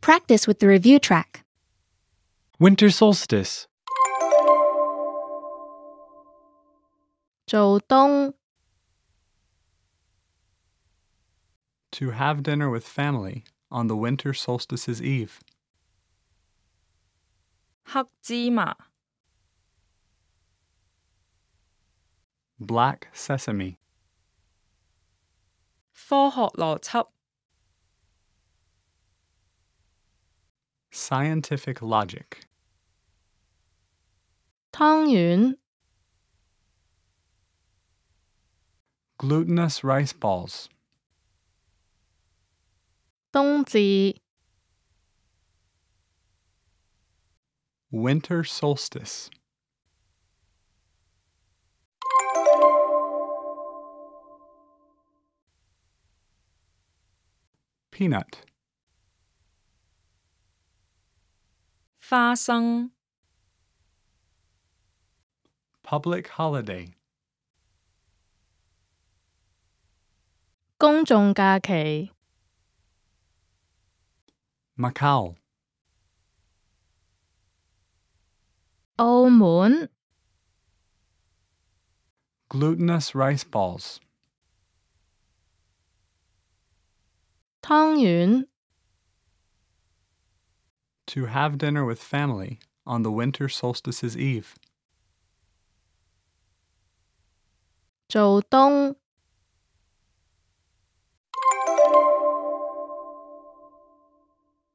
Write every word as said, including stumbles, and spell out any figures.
practice with the review track. Winter solstice. 做冬 To have dinner with family on the winter solstice's eve. 黑芝麻 Black sesame. 科學邏輯 Scientific logic. 湯圓 Glutinous rice balls. 冬至 Winter solstice. Peanut. 花生 Public holiday. 公眾假期 Macau. 澳門 Glutinous rice balls. 湯圓 To have dinner with family on the winter solstice's eve. 做冬